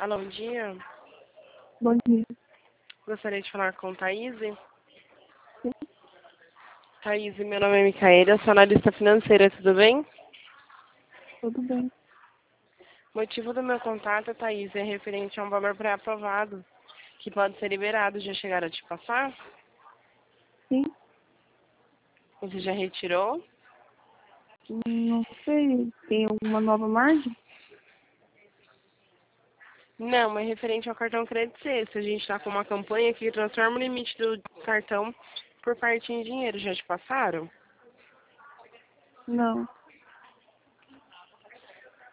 Alô, bom dia. Bom dia. Gostaria de falar com Thaís. Sim, Thaís, meu nome é Micaela, eu sou analista financeira, tudo bem? tudo bem. O motivo do meu contato, Thaís, é referente a um valor pré-aprovado, que pode ser liberado. Já chegaram a te passar? Sim, Você já retirou? não sei, tem alguma nova margem? Não, é referente ao cartão Credit Sexta. A gente está com uma campanha que transforma o limite do cartão por parte em dinheiro. Já te passaram? Não.